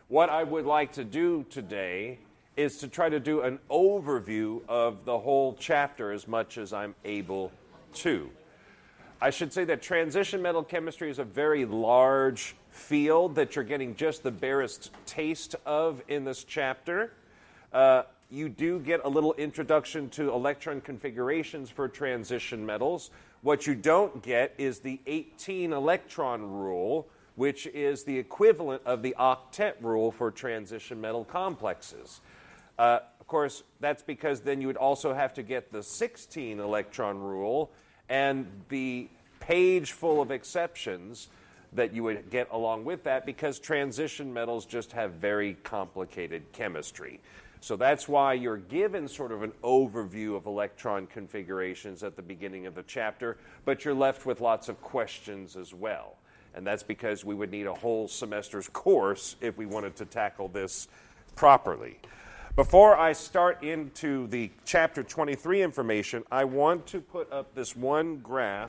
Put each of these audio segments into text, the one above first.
What I would like to do today is to try to do an overview of the whole chapter as much as I'm able to. I should say that transition metal chemistry is a very large field that you're getting just the barest taste of in this chapter. You do get a little introduction to electron configurations for transition metals. What you don't get is the 18 electron rule, which is the equivalent of the octet rule for transition metal complexes. Of course, that's because then you would also have to get the 16 electron rule and the page full of exceptions that you would get along with that, because transition metals just have very complicated chemistry. So that's why you're given sort of an overview of electron configurations at the beginning of the chapter, but you're left with lots of questions as well. And that's because we would need a whole semester's course if we wanted to tackle this properly. Before I start into the chapter 23 information, I want to put up this one graph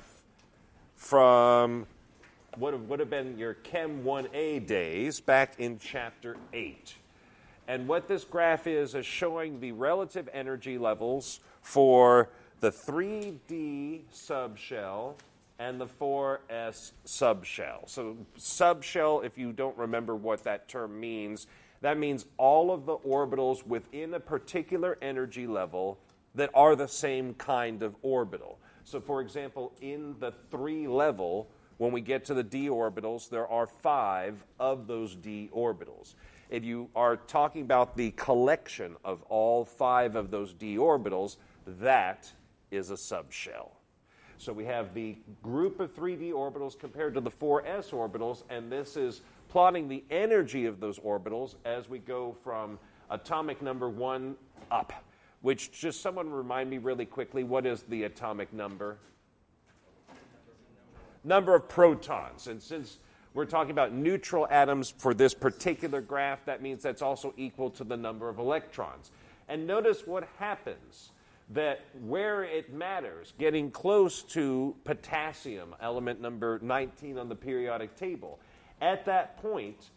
from what would have been your Chem 1A days back in chapter 8. And what this graph is showing the relative energy levels for the 3D subshell and the 4s subshell. So subshell, if you don't remember what that term means, that means all of the orbitals within a particular energy level that are the same kind of orbital. So for example, in the 3 level, when we get to the d orbitals, there are 5 of those d orbitals. If you are talking about the collection of all 5 of those d orbitals, that is a subshell. So we have the group of 3d orbitals compared to the 4s orbitals, and this is plotting the energy of those orbitals as we go from atomic number 1 up, which, just someone remind me really quickly, what is the atomic number? Number of protons. And since we're talking about neutral atoms for this particular graph, that means that's also equal to the number of electrons. And notice what happens, that where it matters, getting close to potassium, element number 19 on the periodic table, at that point,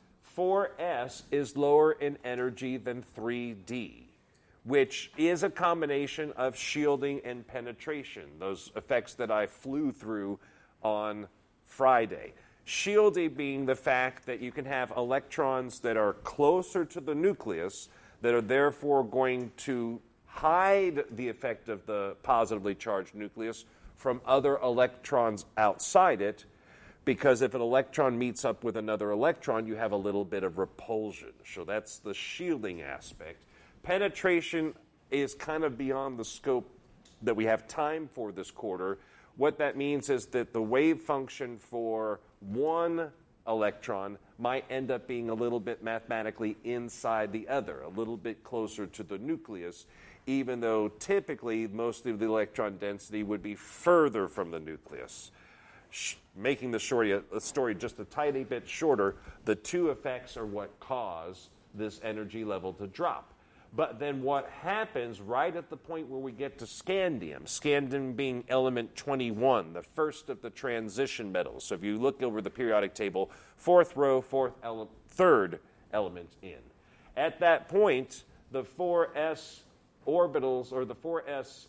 4s is lower in energy than 3d, which is a combination of shielding and penetration, those effects that I flew through on Friday. Shielding being the fact that you can have electrons that are closer to the nucleus that are therefore going to hide the effect of the positively charged nucleus from other electrons outside it, because if an electron meets up with another electron, you have a little bit of repulsion. So that's the shielding aspect. Penetration is kind of beyond the scope that we have time for this quarter. What that means is that the wave function for one electron might end up being a little bit mathematically inside the other, a little bit closer to the nucleus, even though typically most of the electron density would be further from the nucleus. Making the story just a tiny bit shorter, the two effects are what cause this energy level to drop. But then what happens right at the point where we get to scandium being element 21, the first of the transition metals. So if you look over the periodic table, 4th row, third element in. At that point, the 4s orbitals, or the 4s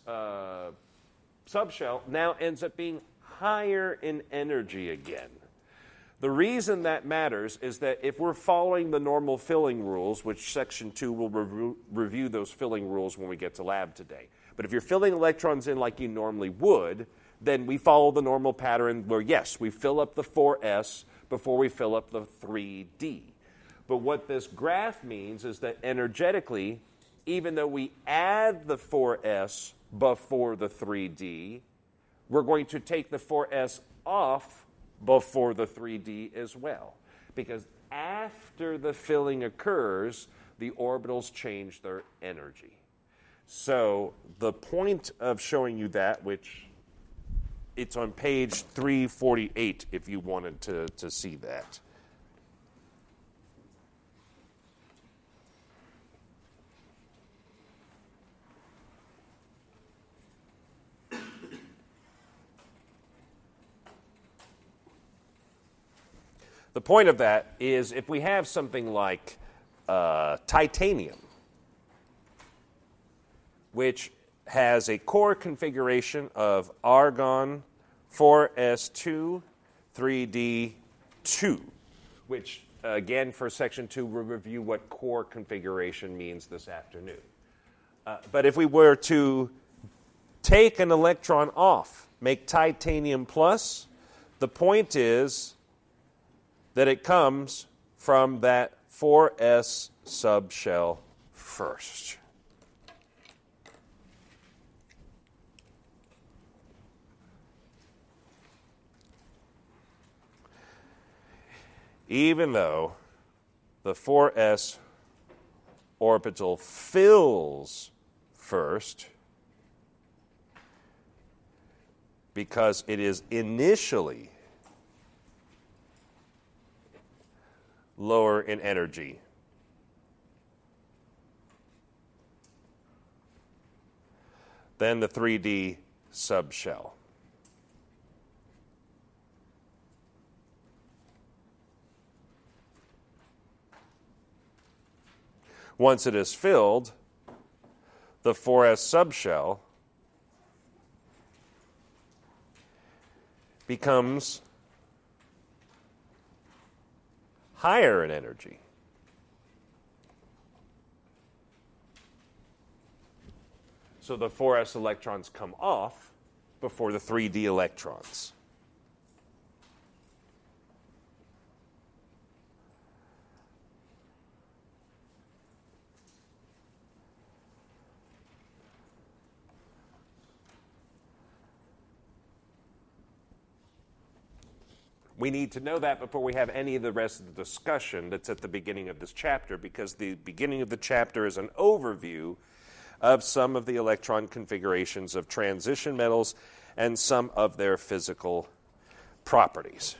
subshell, now ends up being higher in energy again. The reason that matters is that if we're following the normal filling rules, which Section 2 will review those filling rules when we get to lab today. But if you're filling electrons in like you normally would, then we follow the normal pattern where, yes, we fill up the 4s before we fill up the 3d. But what this graph means is that energetically, even though we add the 4s before the 3d, we're going to take the 4s off before the 3d as well. Because after the filling occurs, the orbitals change their energy. So the point of showing you that, which it's on page 348 if you wanted to see that. The point of that is if we have something like titanium, which has a core configuration of argon 4s2 3d2, which, again, for Section 2, we'll review what core configuration means this afternoon. But if we were to take an electron off, make titanium plus, the point is that it comes from that 4s subshell first. Even though the 4s orbital fills first, because it is initially lower in energy than the 3D subshell. Once it is filled, the 4s subshell becomes higher in energy. So the 4s electrons come off before the 3d electrons. We need to know that before we have any of the rest of the discussion that's at the beginning of this chapter, because the beginning of the chapter is an overview of some of the electron configurations of transition metals and some of their physical properties.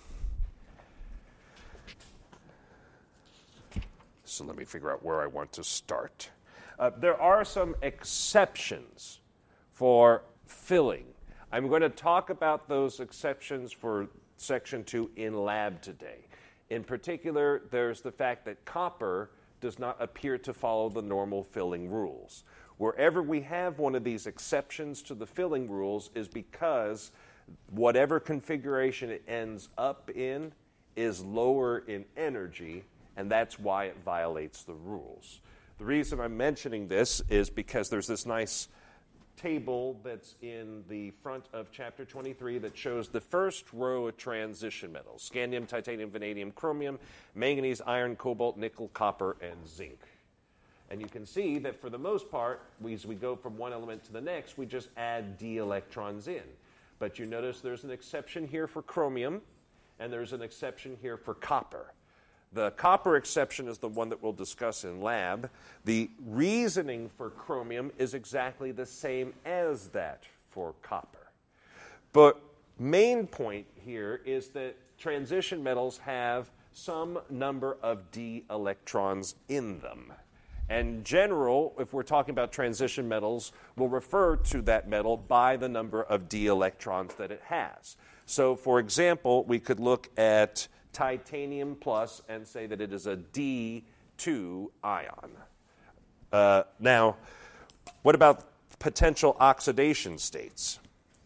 So let me figure out where I want to start. There are some exceptions for filling. I'm going to talk about those exceptions for Section 2 in lab today. In particular, there's the fact that copper does not appear to follow the normal filling rules. Wherever we have one of these exceptions to the filling rules is because whatever configuration it ends up in is lower in energy, and that's why it violates the rules. The reason I'm mentioning this is because there's this nice table that's in the front of chapter 23 that shows the first row of transition metals: scandium, titanium, vanadium, chromium, manganese, iron, cobalt, nickel, copper, and zinc. And you can see that for the most part, as we go from one element to the next, we just add d electrons in. But you notice there's an exception here for chromium, and there's an exception here for copper. The copper exception is the one that we'll discuss in lab. The reasoning for chromium is exactly the same as that for copper. But main point here is that transition metals have some number of d electrons in them. And general, if we're talking about transition metals, we'll refer to that metal by the number of d electrons that it has. So, for example, we could look at titanium plus and say that it is a D2 ion. Now, what about potential oxidation states?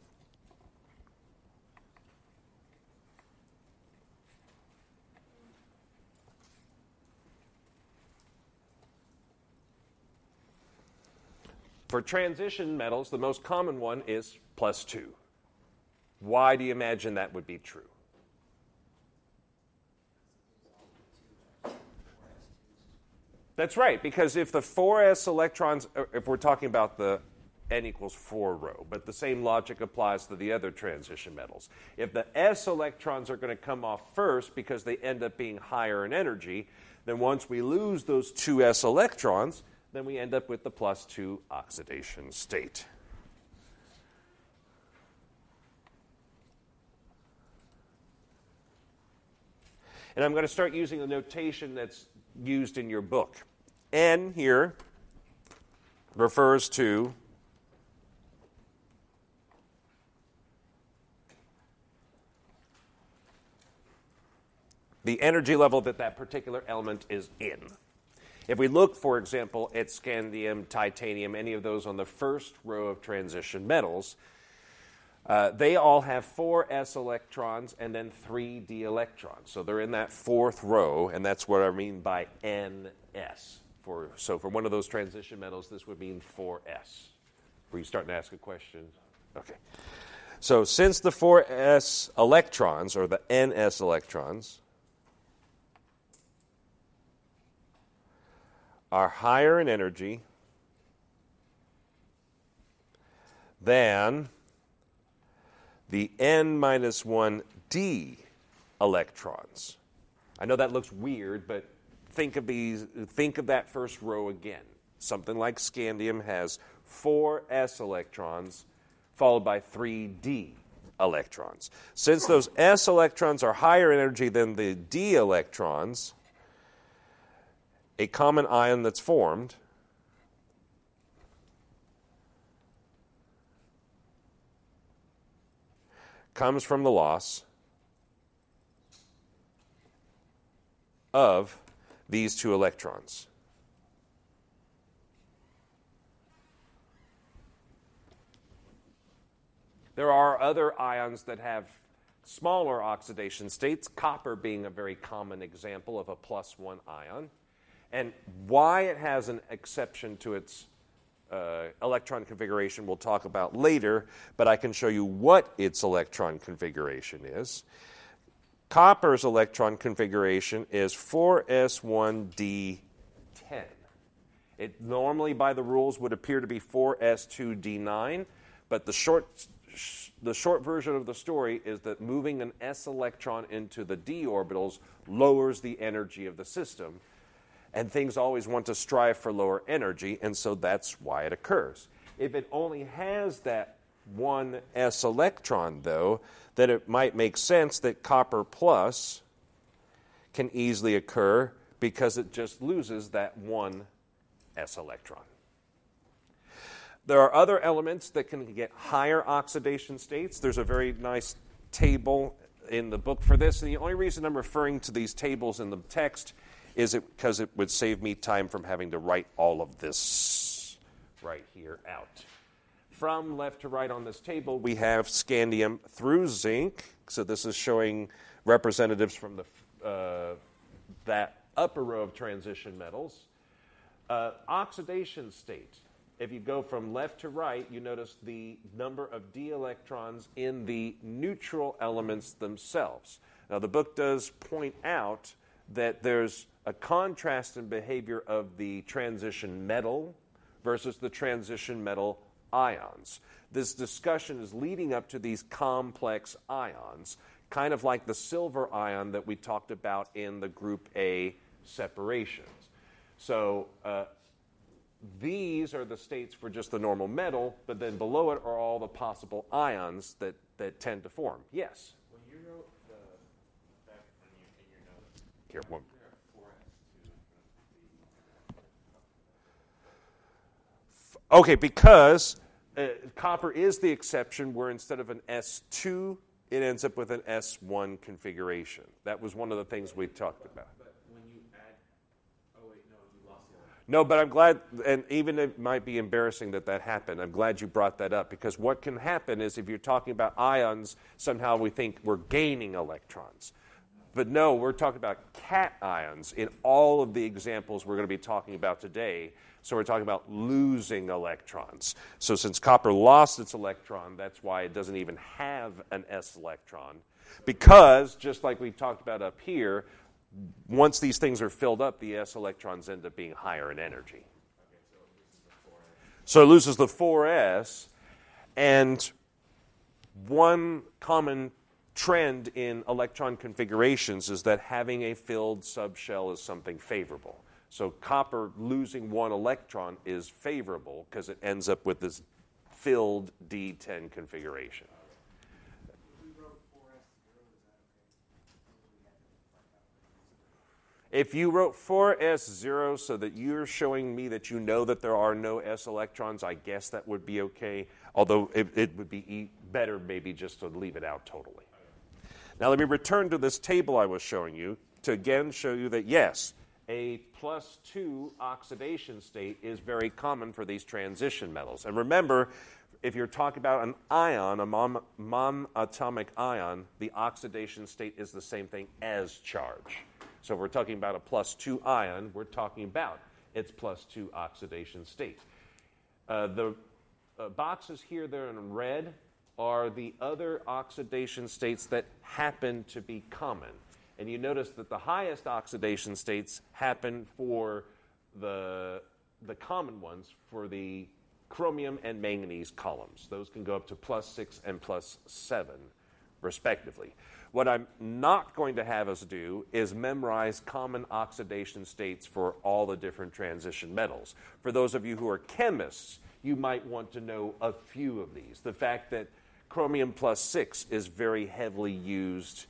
For transition metals, the most common one is +2. Why do you imagine that would be true? That's right, because if the 4s electrons, if we're talking about the n equals 4 row, but the same logic applies to the other transition metals. If the s electrons are going to come off first because they end up being higher in energy, then once we lose those 2s electrons, then we end up with the +2 oxidation state. And I'm going to start using the notation that's used in your book. N here refers to the energy level that that particular element is in. If we look, for example, at scandium, titanium, any of those on the first row of transition metals, they all have 4 s electrons and then 3 d electrons. So they're in that fourth row, and that's what I mean by NS. So for one of those transition metals, this would mean 4s. Were you starting to ask a question? Okay. So since the 4s electrons, or the ns electrons, are higher in energy than the n-1d electrons. I know that looks weird, but think of that first row again. Something like scandium has 4 s electrons followed by 3 d electrons. Since those s electrons are higher energy than the d electrons, a common ion that's formed comes from the loss of these 2 electrons. There are other ions that have smaller oxidation states, copper being a very common example of a +1 ion. And why it has an exception to its electron configuration we'll talk about later, but I can show you what its electron configuration is. Copper's electron configuration is 4s1d10. It normally, by the rules, would appear to be 4s2d9, but the short version of the story is that moving an s electron into the d orbitals lowers the energy of the system. And things always want to strive for lower energy, and so that's why it occurs. If it only has that 1 s electron, though, then it might make sense that copper plus can easily occur because it just loses that 1 s electron. There are other elements that can get higher oxidation states. There's a very nice table in the book for this, and the only reason I'm referring to these tables in the text is it because it would save me time from having to write all of this right here out. From left to right on this table, we have scandium through zinc. So this is showing representatives from that upper row of transition metals. Oxidation state. If you go from left to right, you notice the number of d electrons in the neutral elements themselves. Now, the book does point out that there's a contrast in behavior of the transition metal versus the transition metal ions. This discussion is leading up to these complex ions, kind of like the silver ion that we talked about in the group A separations. So these are the states for just the normal metal, but then below it are all the possible ions that tend to form. Yes? When you wrote back in your notes, Here, one. Okay, because copper is the exception where instead of an S2, it ends up with an S1 configuration. That was one of the things we talked about. But when you add, oh wait, no, you lost the other. No, but I'm glad, and even it might be embarrassing that happened, I'm glad you brought that up, because what can happen is if you're talking about ions, somehow we think we're gaining electrons. But no, we're talking about cations in all of the examples we're going to be talking about today. So we're talking about losing electrons. So since copper lost its electron, that's why it doesn't even have an s electron. Because, just like we talked about up here, once these things are filled up, the s electrons end up being higher in energy. So it loses the 4s. And one common trend in electron configurations is that having a filled subshell is something favorable. So copper losing 1 electron is favorable because it ends up with this filled D10 configuration. If you wrote 4s0 so that you're showing me that you know that there are no s electrons, I guess that would be okay, although it would be better maybe just to leave it out totally. Now let me return to this table I was showing you to again show you that yes, a +2 oxidation state is very common for these transition metals. And remember, if you're talking about an ion, a monatomic ion, the oxidation state is the same thing as charge. So if we're talking about a +2 ion, we're talking about its +2 oxidation state. The boxes here that are in red are the other oxidation states that happen to be common. And you notice that the highest oxidation states happen for the common ones for the chromium and manganese columns. Those can go up to +6 and +7, respectively. What I'm not going to have us do is memorize common oxidation states for all the different transition metals. For those of you who are chemists, you might want to know a few of these. The fact that chromium +6 is very heavily used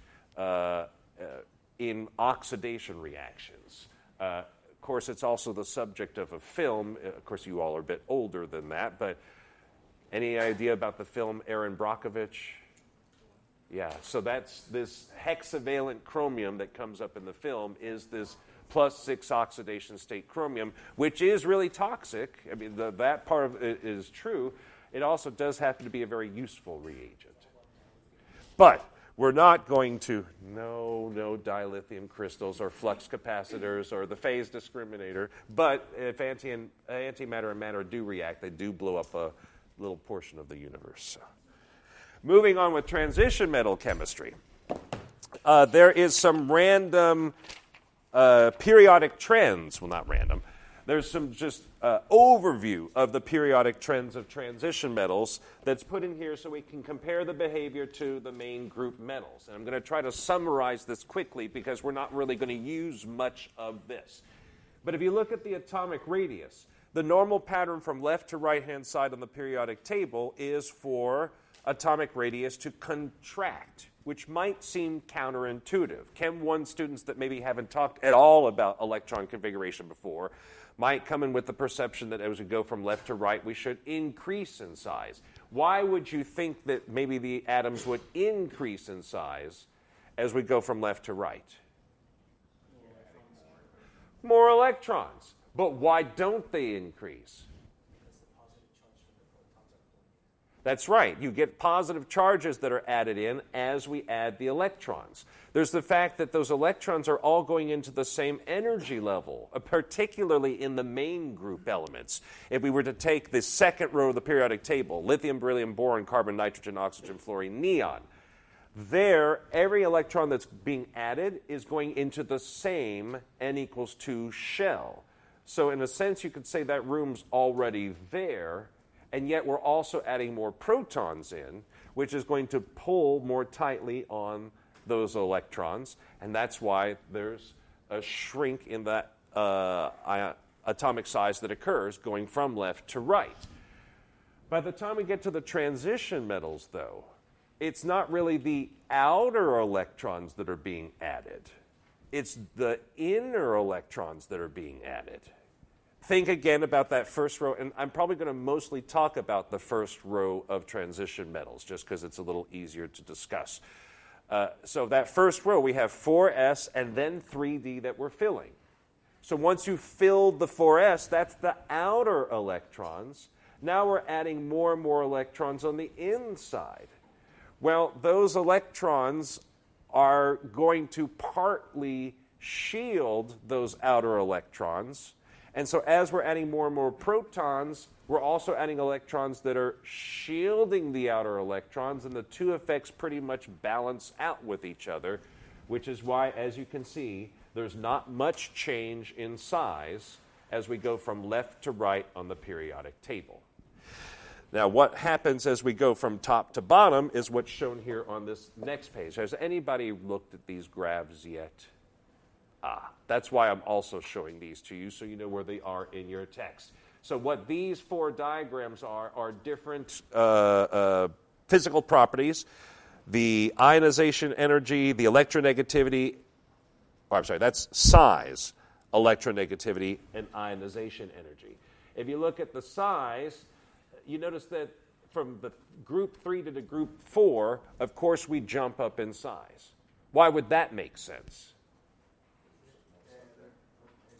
in oxidation reactions. Of course, it's also the subject of a film. Of course, you all are a bit older than that, but any idea about the film Erin Brockovich? Yeah, so that's this hexavalent chromium that comes up in the film is this +6 oxidation state chromium, which is really toxic. I mean, that part of it is true. It also does happen to be a very useful reagent. But we're not going to, no dilithium crystals or flux capacitors or the phase discriminator. But if antimatter and matter do react, they do blow up a little portion of the universe. So. Moving on with transition metal chemistry. There is some random periodic trends. Well, not random. There's some just overview of the periodic trends of transition metals that's put in here so we can compare the behavior to the main group metals. And I'm going to try to summarize this quickly because we're not really going to use much of this. But if you look at the atomic radius, the normal pattern from left to right-hand side on the periodic table is for atomic radius to contract, which might seem counterintuitive. Chem 1 students that maybe haven't talked at all about electron configuration before might come in with the perception that as we go from left to right, we should increase in size. Why would you think that maybe the atoms would increase in size as we go from left to right? More electrons. But why don't they increase? That's right. You get positive charges that are added in as we add the electrons. There's the fact that those electrons are all going into the same energy level, particularly in the main group elements. If we were to take the second row of the periodic table, lithium, beryllium, boron, carbon, nitrogen, oxygen, fluorine, neon, there, every electron that's being added is going into the same N=2 shell. So in a sense, you could say that room's already there, and yet we're also adding more protons in, which is going to pull more tightly on those electrons, and that's why there's a shrink in that atomic size that occurs going from left to right. By the time we get to the transition metals, though, it's not really the outer electrons that are being added. It's the inner electrons that are being added. Think again about that first row, and I'm probably going to mostly talk about the first row of transition metals, just because it's a little easier to discuss. So that first row, we have 4s and then 3d that we're filling. So once you've filled the 4s, that's the outer electrons. Now we're adding more and more electrons on the inside. Well, those electrons are going to partly shield those outer electrons. And so as we're adding more and more protons, we're also adding electrons that are shielding the outer electrons, and the two effects pretty much balance out with each other, which is why, as you can see, there's not much change in size as we go from left to right on the periodic table. Now, what happens as we go from top to bottom is what's shown here on this next page. Has anybody looked at these graphs yet? That's why I'm also showing these to you so you know where they are in your text. So what these four diagrams are different physical properties, the ionization energy, the electronegativity, that's size, electronegativity, and ionization energy. If you look at the size, you notice that from the group 3 to the group 4, of course we jump up in size. Why would that make sense?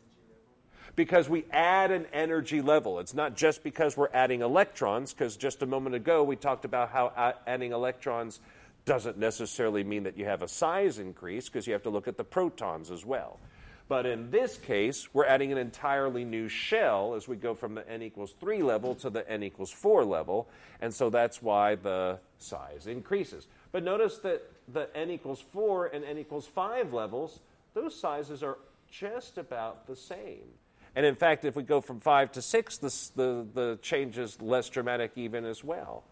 Because we add an energy level. It's not just because we're adding electrons, because just a moment ago we talked about how adding electrons doesn't necessarily mean that you have a size increase, because you have to look at the protons as well. But in this case, we're adding an entirely new shell as we go from the n equals 3 level to the n equals 4 level, and so that's why the size increases. But notice that the n equals 4 and n equals 5 levels, those sizes are just about the same. And in fact, if we go from 5 to 6, the change is less dramatic even as well.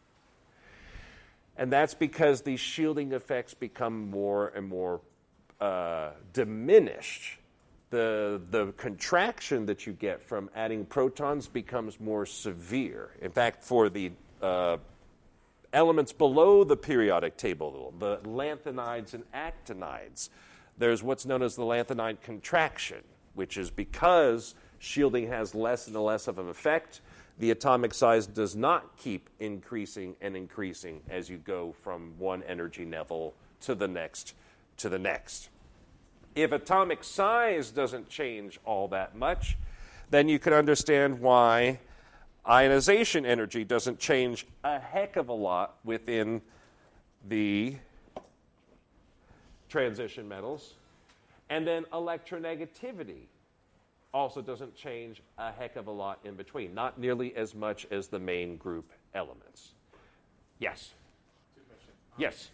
And that's because these shielding effects become more and more diminished. The contraction that you get from adding protons becomes more severe. In fact, for the elements below the periodic table, the lanthanides and actinides, there's what's known as the lanthanide contraction, which is because shielding has less and less of an effect, the atomic size does not keep increasing and increasing as you go from one energy level to the next to the next. If atomic size doesn't change all that much, then you can understand why ionization energy doesn't change a heck of a lot within the transition metals. And then electronegativity also doesn't change a heck of a lot in between, not nearly as much as the main group elements. Yes? Two questions. Yes?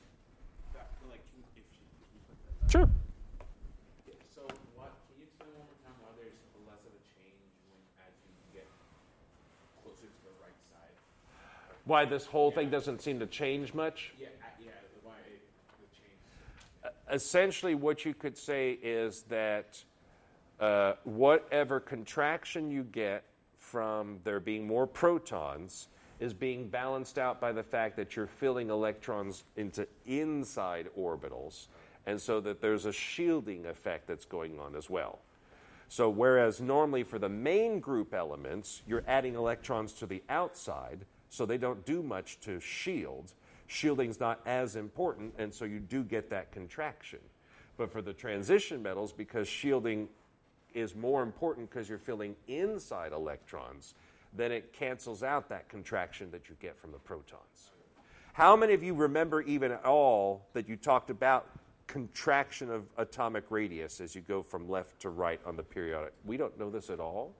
Sure. So, can you explain one more time why there's less of a change as you get closer to the right side? Why this whole thing doesn't seem to change much? Why the change? Essentially, what you could say is that whatever contraction you get from there being more protons is being balanced out by the fact that you're filling electrons into inside orbitals, and so that there's a shielding effect that's going on as well. So whereas normally for the main group elements, you're adding electrons to the outside, so they don't do much to shield, shielding's not as important, and so you do get that contraction. But for the transition metals, because shielding is more important because you're filling inside electrons, then it cancels out that contraction that you get from the protons. How many of you remember even at all that you talked about contraction of atomic radius as you go from left to right on the periodic? We don't know this at all?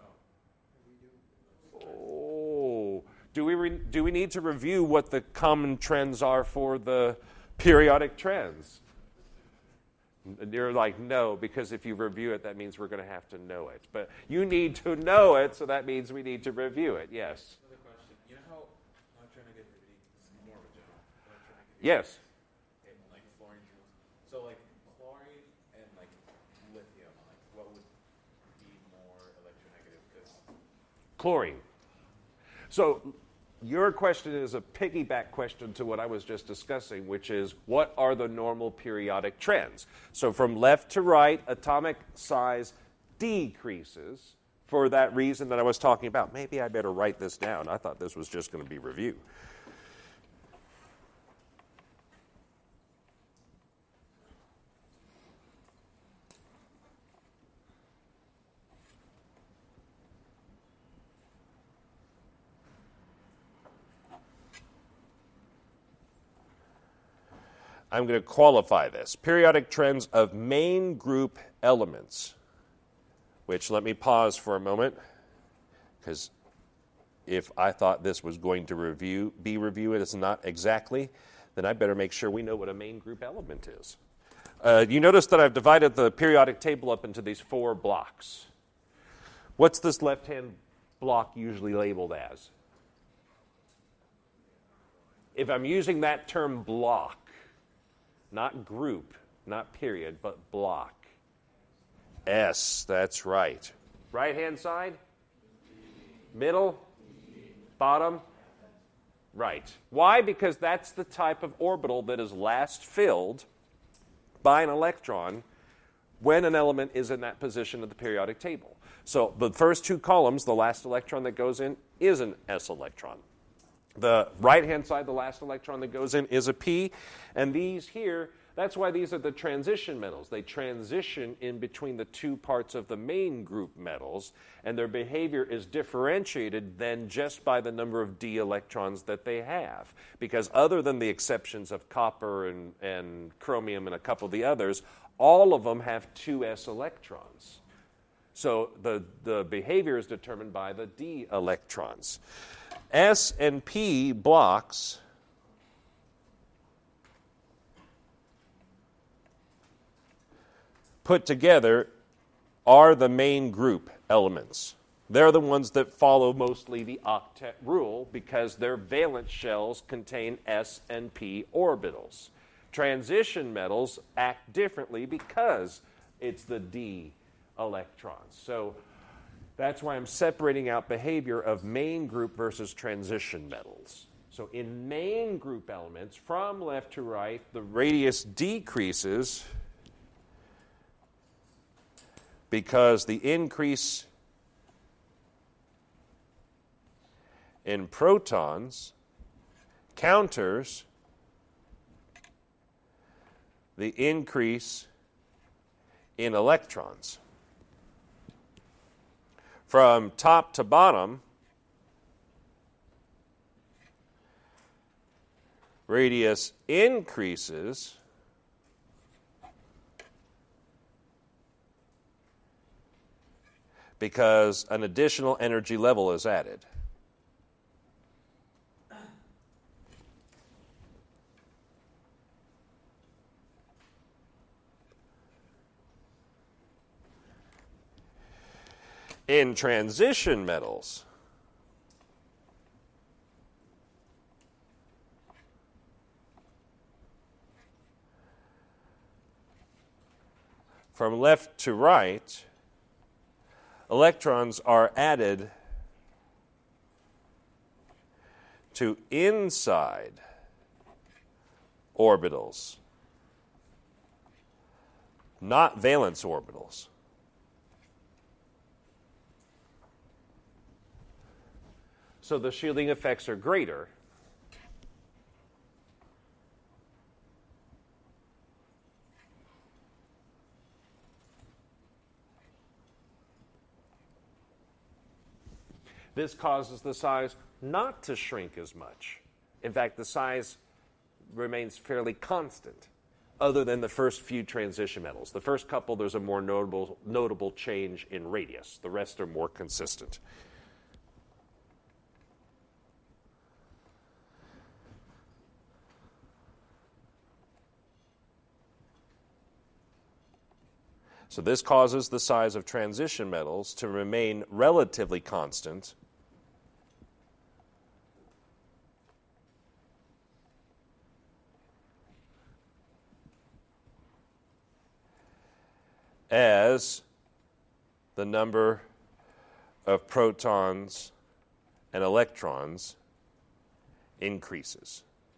Oh, do we need to review what the common trends are for the periodic trends? And you're like, no, because if you review it, that means we're going to have to know it. But you need to know it, so that means we need to review it. Yes? Another question. You know how electronegativity is more of a general electronegativity? Yes. Okay, like fluorine jewels. So like chlorine and like lithium, like what would be more electronegative? Because Chlorine. So your question is a piggyback question to what I was just discussing, which is what are the normal periodic trends? So from left to right, atomic size decreases for that reason that I was talking about. Maybe I better write this down. I thought this was just going to be review. I'm going to qualify this. Periodic trends of main group elements, which let me pause for a moment, because if I thought this was going to be reviewed as not exactly, then I better make sure we know what a main group element is. You notice that I've divided the periodic table up into these 4 blocks. What's this left-hand block usually labeled as? If I'm using that term block, not group, not period, but block. S, that's right. Right-hand side? Middle? Bottom? Right. Why? Because that's the type of orbital that is last filled by an electron when an element is in that position of the periodic table. So the first 2 columns, the last electron that goes in is an S electron. The right-hand side, the last electron that goes in is a P, and these here, That's why these are the transition metals. They transition in between the two parts of the main group metals, and their behavior is differentiated then just by the number of d electrons that they have. Because other than the exceptions of copper and chromium and a couple of the others, all of them have 2s electrons. So the behavior is determined by the d electrons. S and p blocks put together are the main group elements. They're the ones that follow mostly the octet rule because their valence shells contain s and p orbitals. Transition metals act differently because it's the d electrons. So that's why I'm separating out behavior of main group versus transition metals. So in main group elements, from left to right, the radius decreases because the increase in protons counters the increase in electrons. From top to bottom, radius increases because an additional energy level is added. In transition metals, from left to right, electrons are added to inside orbitals, not valence orbitals. So the shielding effects are greater. This causes the size not to shrink as much. In fact, the size remains fairly constant, other than the first few transition metals. The first couple, there's a more notable change in radius. The rest are more consistent. So this causes the size of transition metals to remain relatively constant as the number of protons and electrons increases.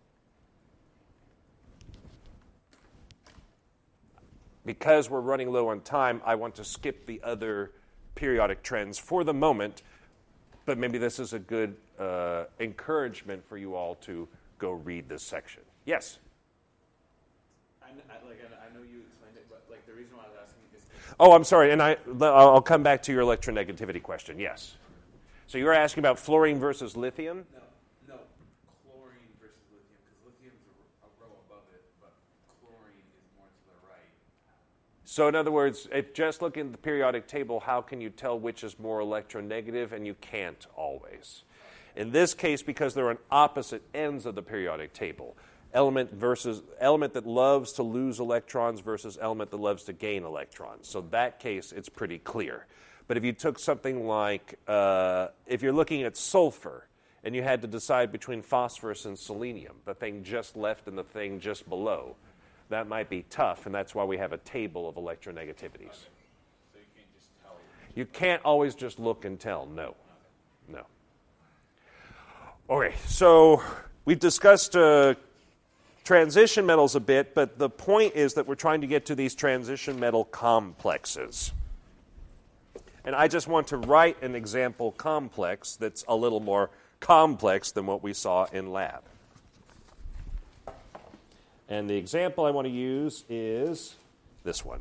Because we're running low on time, I want to skip the other periodic trends for the moment, but maybe this is a good encouragement for you all to go read this section. Yes? I know you explained it, but the reason why I was asking is... Oh, I'm sorry, and I'll come back to your electronegativity question, yes. So you were asking about fluorine versus lithium? No, chlorine versus lithium, because lithium's a row above it, but chlorine is more to the right. So in other words, if just looking at the periodic table, how can you tell which is more electronegative? And you can't always. In this case, because they're on opposite ends of the periodic table, element that loves to lose electrons versus element that loves to gain electrons. So in that case, it's pretty clear. But if you took something like, if you're looking at sulfur, and you had to decide between phosphorus and selenium, the thing just left and the thing just below, that might be tough, and that's why we have a table of electronegativities. Okay. So you can't just tell. You can't always just look and tell, no. No. Okay, so we've discussed transition metals a bit, but the point is that we're trying to get to these transition metal complexes. And I just want to write an example complex that's a little more complex than what we saw in lab. And the example I want to use is this one.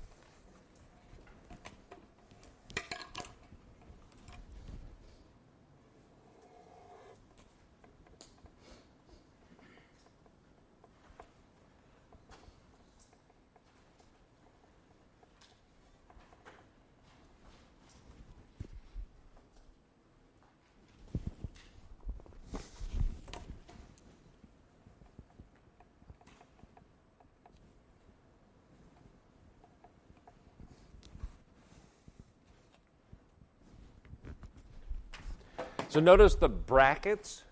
So notice the brackets.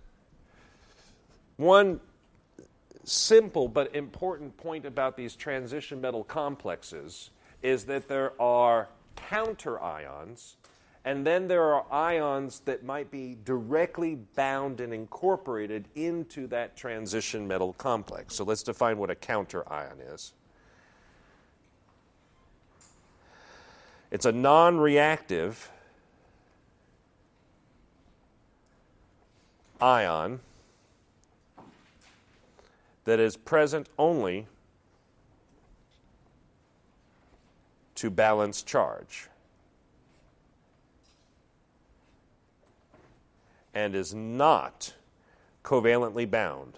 One simple but important point about these transition metal complexes is that there are counter ions, and then there are ions that might be directly bound and incorporated into that transition metal complex. So let's define what a counter ion is. It's a non-reactive ion that is present only to balance charge and is not covalently bound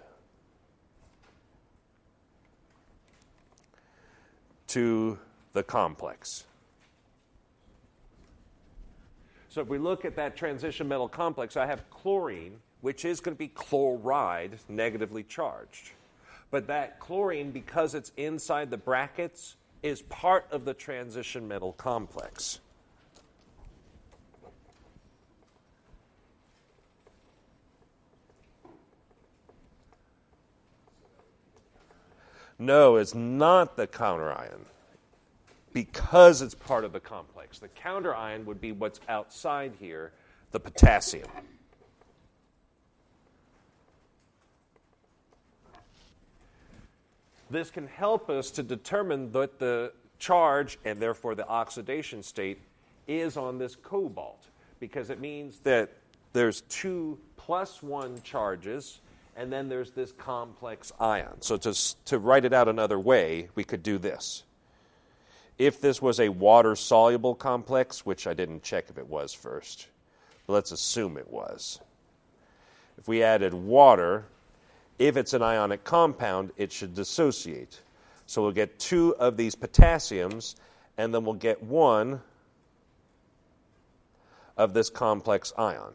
to the complex. So if we look at that transition metal complex, I have chlorine, which is going to be chloride, negatively charged. But that chlorine, because it's inside the brackets, is part of the transition metal complex. No, it's not the counter ion, because it's part of the complex. The counter ion would be what's outside here, the potassium. This can help us to determine that the charge, and therefore the oxidation state, is on this cobalt, because it means that there's 2 + 1 charges, and then there's this complex ion. So to write it out another way, we could do this. If this was a water-soluble complex, which I didn't check if it was first, but let's assume it was. If we added water, if it's an ionic compound, it should dissociate. So we'll get 2 of these potassiums, and then we'll get 1 of this complex ion.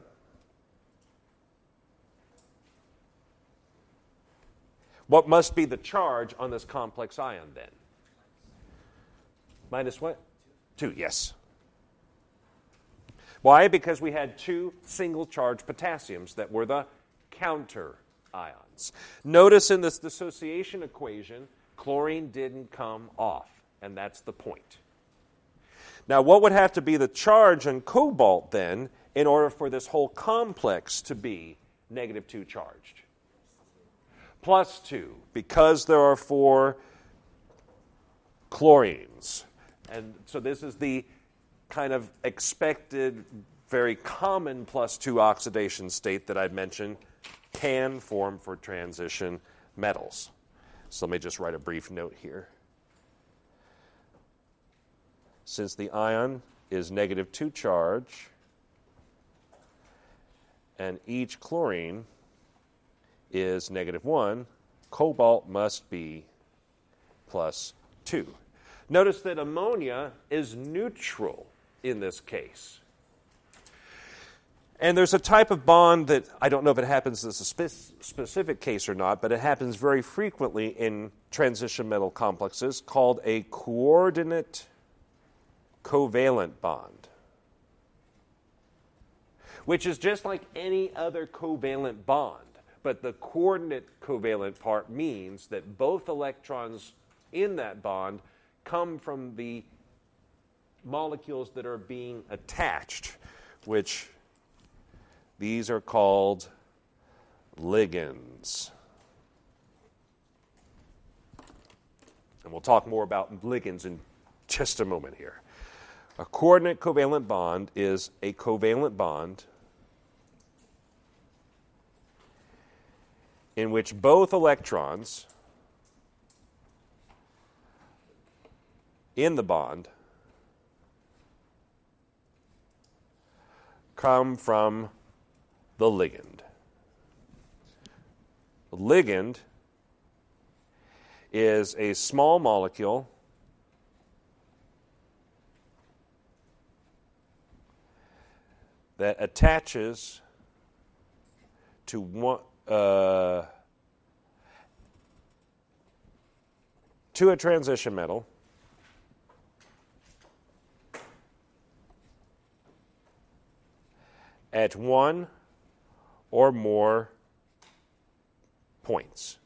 What must be the charge on this complex ion then? Minus what? 2, yes. Why? Because we had 2 single-charge potassiums that were the counter ions. Notice in this dissociation equation, chlorine didn't come off, and that's the point. Now, what would have to be the charge on cobalt then in order for this whole complex to be -2 charged? +2, because there are 4 chlorines. And so this is the kind of expected, very common +2 oxidation state that I've mentioned can form for transition metals. So let me just write a brief note here. Since the ion is -2 charge, and each chlorine is -1, cobalt must be +2. Notice that ammonia is neutral in this case. And there's a type of bond that, I don't know if it happens in this specific case or not, but it happens very frequently in transition metal complexes, called a coordinate covalent bond, which is just like any other covalent bond. But the coordinate covalent part means that both electrons in that bond come from the molecules that are being attached, which these are called ligands. And we'll talk more about ligands in just a moment here. A coordinate covalent bond is a covalent bond in which both electrons in the bond come from the ligand. The ligand is a small molecule that attaches to a transition metal at one or more points.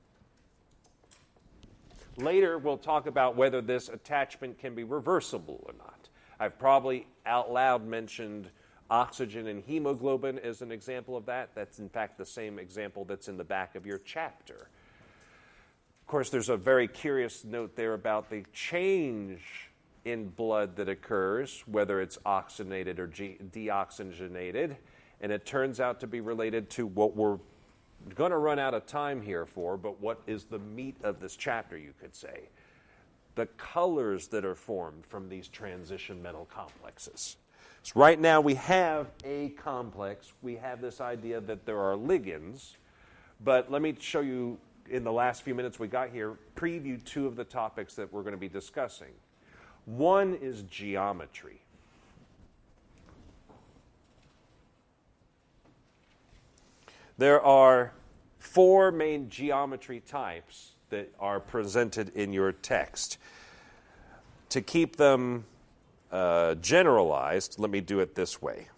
Later, we'll talk about whether this attachment can be reversible or not. I've probably out loud mentioned oxygen and hemoglobin as an example of that. That's, in fact, the same example that's in the back of your chapter. Of course, there's a very curious note there about the change in blood that occurs, whether it's oxygenated or deoxygenated, and it turns out to be related to what we're going to run out of time here for, but what is the meat of this chapter, you could say. The colors that are formed from these transition metal complexes. So right now we have a complex. We have this idea that there are ligands, but let me show you in the last few minutes we got here, preview two of the topics that we're going to be discussing. One is geometry. There are four main geometry types that are presented in your text. To keep them generalized, let me do it this way.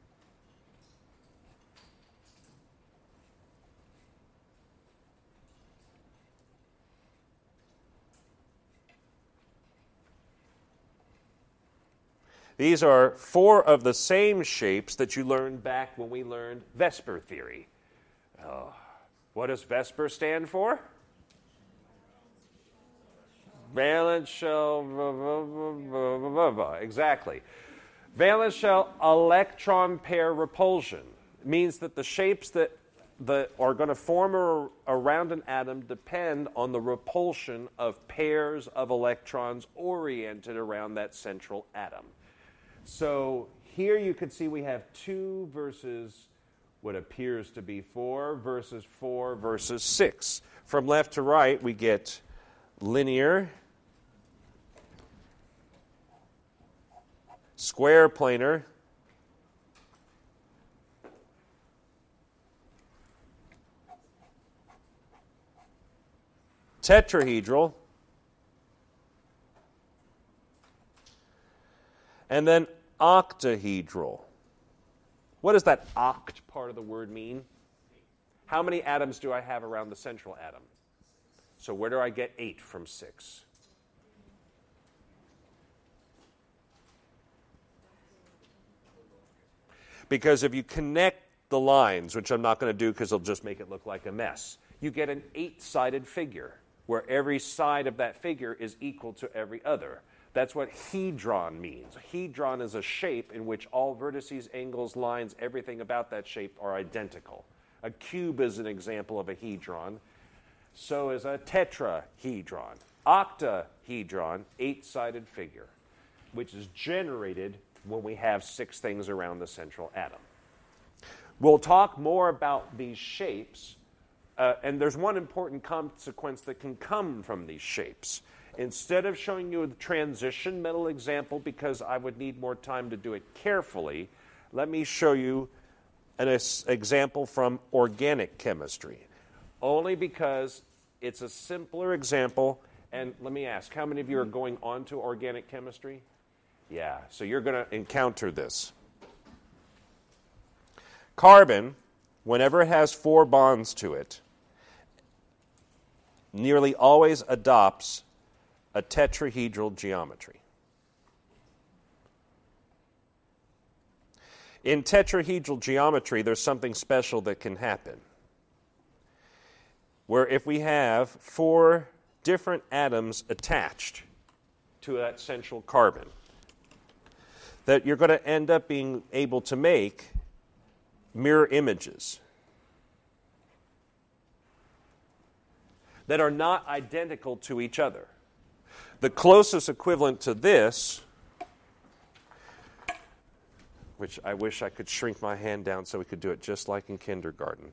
These are four of the same shapes that you learned back when we learned VSEPR theory. What does VSEPR stand for? Valence shell, exactly. Valence shell electron pair repulsion means that the shapes that are going to form around an atom depend on the repulsion of pairs of electrons oriented around that central atom. So here you can see we have 2 versus what appears to be 4 versus 4 versus 6. From left to right, we get linear, square planar, tetrahedral, and then octahedral. What does that oct part of the word mean? How many atoms do I have around the central atom? So where do I get 8 from 6? Because if you connect the lines, which I'm not going to do because it'll just make it look like a mess, you get an 8-sided figure where every side of that figure is equal to every other. That's what hedron means. A hedron is a shape in which all vertices, angles, lines, everything about that shape are identical. A cube is an example of a hedron. So is a tetrahedron. Octahedron, 8-sided figure, which is generated when we have 6 things around the central atom. We'll talk more about these shapes, and there's one important consequence that can come from these shapes. Instead of showing you a transition metal example, because I would need more time to do it carefully, let me show you an example from organic chemistry. Only because it's a simpler example, and let me ask, how many of you are going on to organic chemistry? Yeah, so you're going to encounter this. Carbon, whenever it has 4 bonds to it, nearly always adopts a tetrahedral geometry. In tetrahedral geometry, there's something special that can happen. Where if we have 4 different atoms attached to that central carbon, that you're going to end up being able to make mirror images that are not identical to each other. The closest equivalent to this, which I wish I could shrink my hand down so we could do it just like in kindergarten.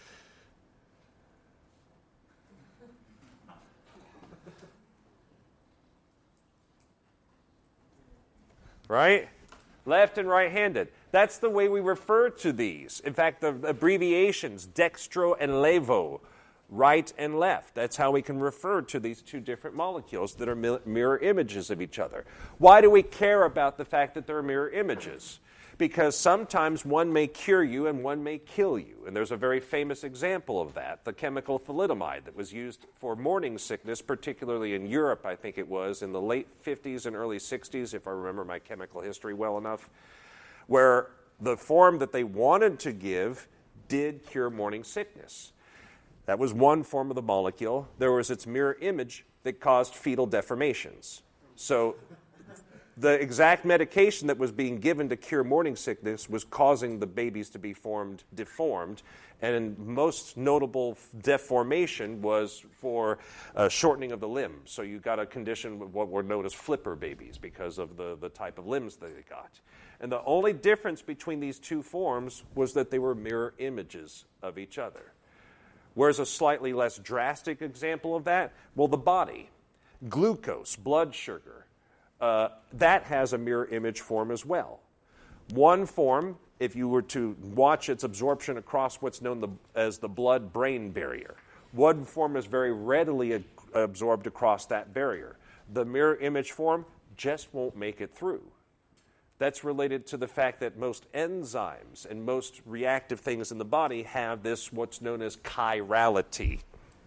Right? Left and right-handed. That's the way we refer to these. In fact, the abbreviations, dextro and levo, right and left. That's how we can refer to these two different molecules that are mirror images of each other. Why do we care about the fact that they're mirror images? Because sometimes one may cure you and one may kill you. And there's a very famous example of that, the chemical thalidomide that was used for morning sickness, particularly in Europe, I think it was, in the late 50s and early 60s, if I remember my chemical history well enough, where the form that they wanted to give did cure morning sickness. That was one form of the molecule. There was its mirror image that caused fetal deformations. So the exact medication that was being given to cure morning sickness was causing the babies to be deformed, and most notable deformation was for shortening of the limbs. So you got a condition with what were known as flipper babies because of the type of limbs that they got. And the only difference between these two forms was that they were mirror images of each other. Where's a slightly less drastic example of that? Well, the body. Glucose, blood sugar. That has a mirror image form as well. One form, if you were to watch its absorption across what's known as the blood-brain barrier, one form is very readily absorbed across that barrier. The mirror image form just won't make it through. That's related to the fact that most enzymes and most reactive things in the body have this, what's known as chirality,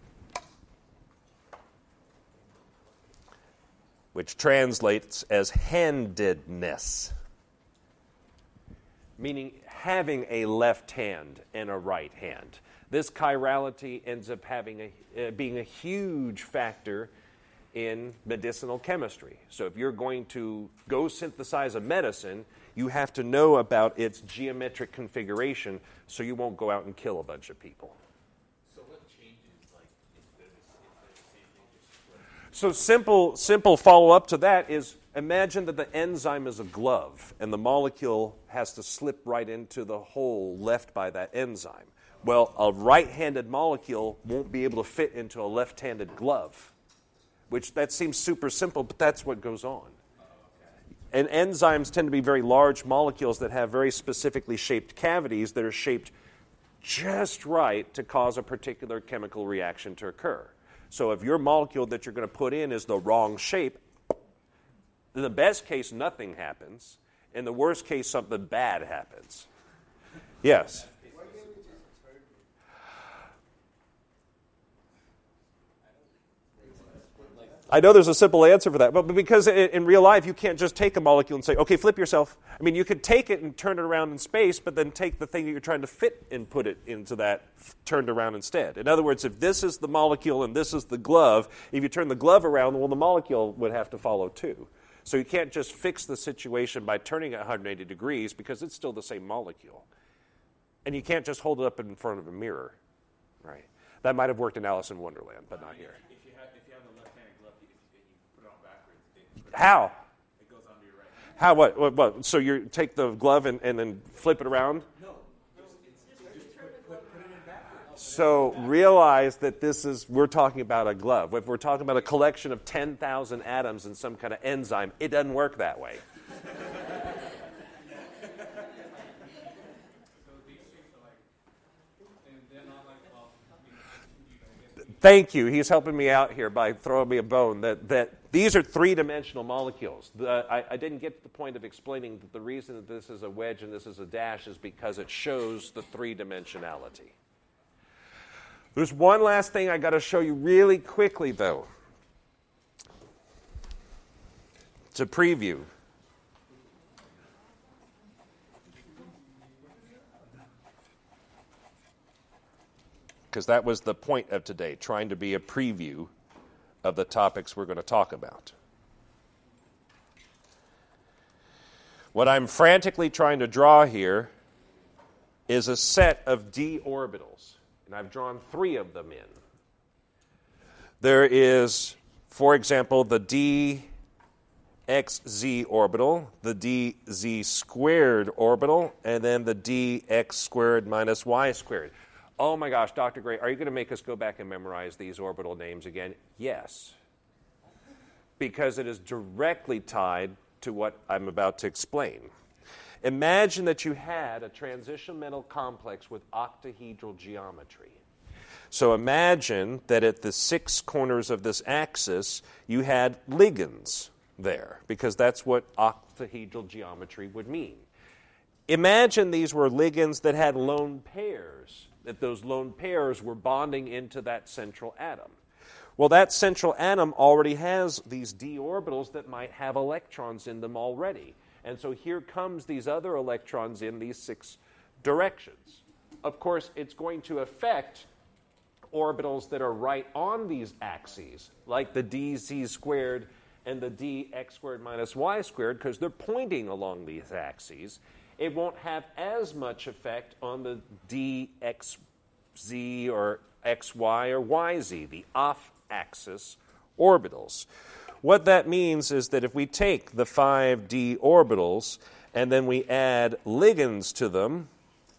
which translates as handedness, meaning having a left hand and a right hand. This chirality ends up being a huge factor in medicinal chemistry. So if you're going to go synthesize a medicine, you have to know about its geometric configuration so you won't go out and kill a bunch of people. So what changes, like, if they're the same thing, just split? So simple follow-up to that is imagine that the enzyme is a glove and the molecule has to slip right into the hole left by that enzyme. Well, a right-handed molecule won't be able to fit into a left-handed glove, which that seems super simple, but that's what goes on. And enzymes tend to be very large molecules that have very specifically shaped cavities that are shaped just right to cause a particular chemical reaction to occur. So if your molecule that you're going to put in is the wrong shape, in the best case, nothing happens. In the worst case, something bad happens. Yes? I know there's a simple answer for that, but because in real life you can't just take a molecule and say, okay, flip yourself. I mean, you could take it and turn it around in space, but then take the thing that you're trying to fit and put it into that turned around instead. In other words, if this is the molecule and this is the glove, if you turn the glove around, well, the molecule would have to follow too. So you can't just fix the situation by turning it 180 degrees because it's still the same molecule. And you can't just hold it up in front of a mirror, right? That might have worked in Alice in Wonderland, but not here. If you have the left-handed glove, if you put it on backwards, How? it goes onto your right hand. How? What? So you take the glove and then flip it around? No, just put it in backwards. So realize that we're talking about a glove. If we're talking about a collection of 10,000 atoms in some kind of enzyme, it doesn't work that way. Thank you. He's helping me out here by throwing me a bone. That these are three-dimensional molecules. I didn't get to the point of explaining that the reason that this is a wedge and this is a dash is because it shows the three-dimensionality. There's one last thing I got to show you really quickly, though. It's a preview. Because that was the point of today, trying to be a preview of the topics we're going to talk about. What I'm frantically trying to draw here is a set of d orbitals, and I've drawn 3 of them in. There is For example, the dxz orbital, the dz squared orbital, and then the dx squared minus y squared. Oh my gosh, Dr. Gray, are you going to make us go back and memorize these orbital names again? Yes. Because it is directly tied to what I'm about to explain. Imagine that you had a transition metal complex with octahedral geometry. So imagine that at the 6 corners of this axis, you had ligands there, because that's what octahedral geometry would mean. Imagine these were ligands that had lone pairs, that those lone pairs were bonding into that central atom. Well, that central atom already has these d orbitals that might have electrons in them already. And so here comes these other electrons in these 6 directions. Of course, it's going to affect orbitals that are right on these axes, like the dz squared and the dx squared minus y squared, because they're pointing along these axes. It won't have as much effect on the dxz or xy or yz, the off-axis orbitals. What that means is that if we take the 5d orbitals and then we add ligands to them,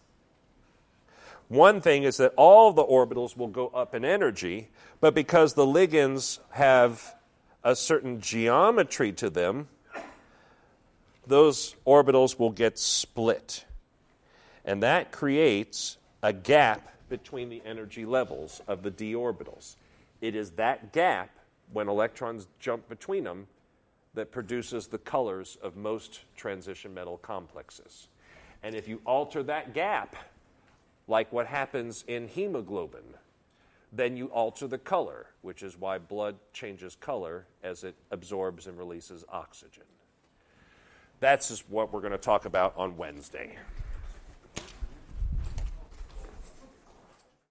one thing is that all the orbitals will go up in energy, but because the ligands have a certain geometry to them, those orbitals will get split. And that creates a gap between the energy levels of the d orbitals. It is that gap, when electrons jump between them, that produces the colors of most transition metal complexes. And if you alter that gap, like what happens in hemoglobin, then you alter the color, which is why blood changes color as it absorbs and releases oxygen. That's just what we're going to talk about on Wednesday.